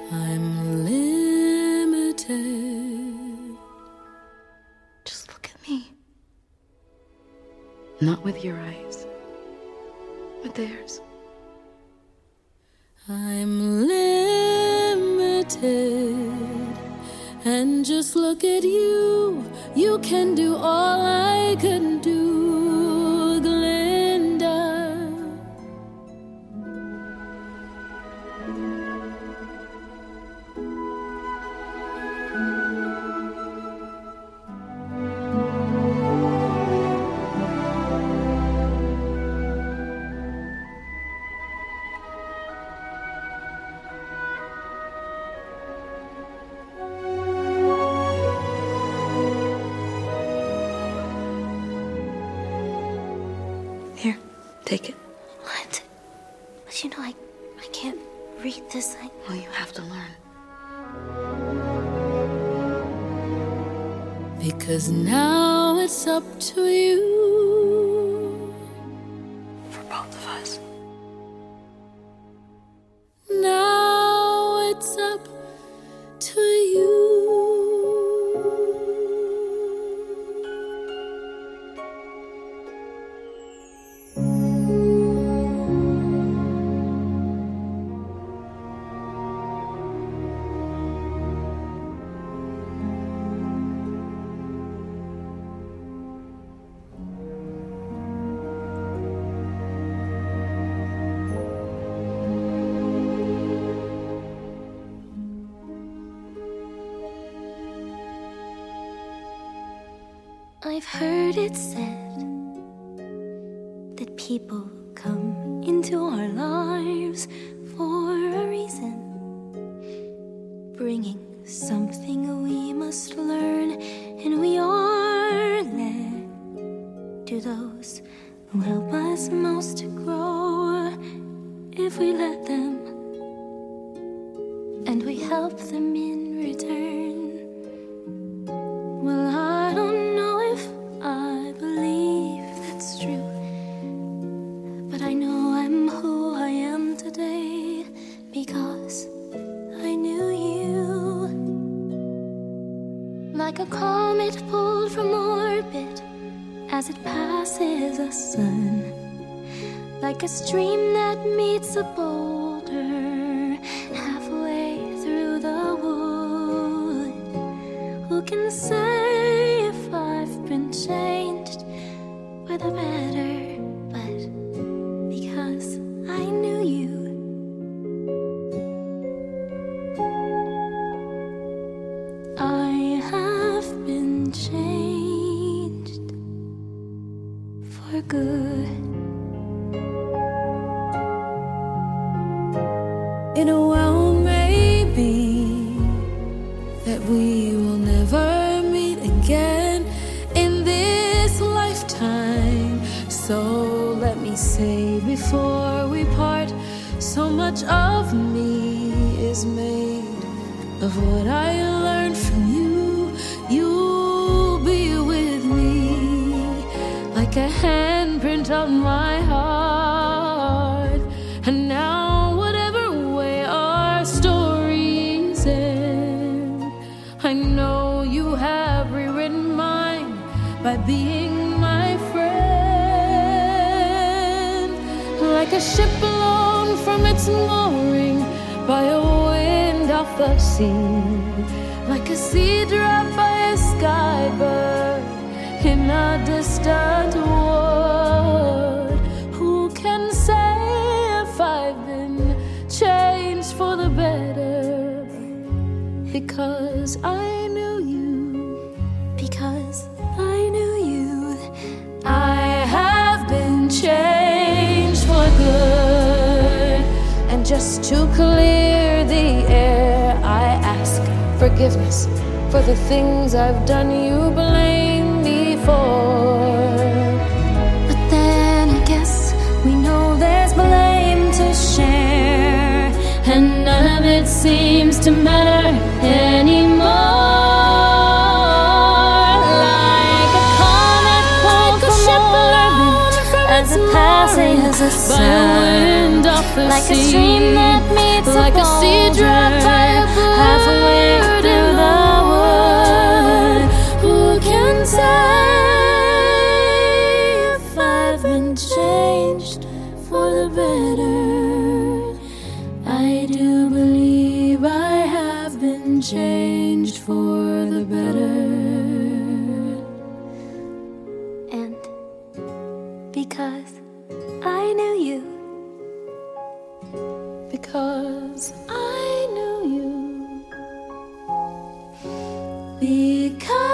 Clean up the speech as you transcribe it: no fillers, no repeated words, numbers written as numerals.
I'm limited. Just look at me. Not with your eyes, with theirs. I'm limited. And just look at you. You can do all I couldn't do, Glinda. Here, take it. What? But you know, I can't read this. Well, you have to learn. Because now it's up to you. For both of us. Now it's up to you. I've heard it said that people come into our lives for a reason, bringing something we must learn, and we are led to those who help us most to grow if we let them, and we help them in return. Well, I don't know if I believe that's true, but I know I'm who I am today because I knew you. Like a comet pulled from orbit as it passes the sun, like a stream that meets a boulder halfway through the wood. Who can say if I've been changed for the better? But because I knew you, I have been changed for good. In a while, maybe that we will never meet again in this lifetime. So let me say before we part, so much of me is made of what I learned from you. You'll be with me like a handprint on my heart. And now whatever way our stories end, I know you have rewritten mine by being my friend. Like a ship blown from its mooring by a wind off the sea, like a sea drop by a skybird in a distant wood. Who can say if I've been changed for the better? Because I knew you. because I knew you. I have been changed for good. And just to clear the air, I ask forgiveness for the things I've done you blame me for. But then I guess we know there's blame to share, and none of it seems to matter anymore. Like a comet pulled from orbit as it passes the sun, By a wind off the like sea, a stream that meets like a a sea drop by a halfway through the wood. Who can say if I've been changed for the better? I do believe I have been changed for the better. And because I knew you, because I knew you, because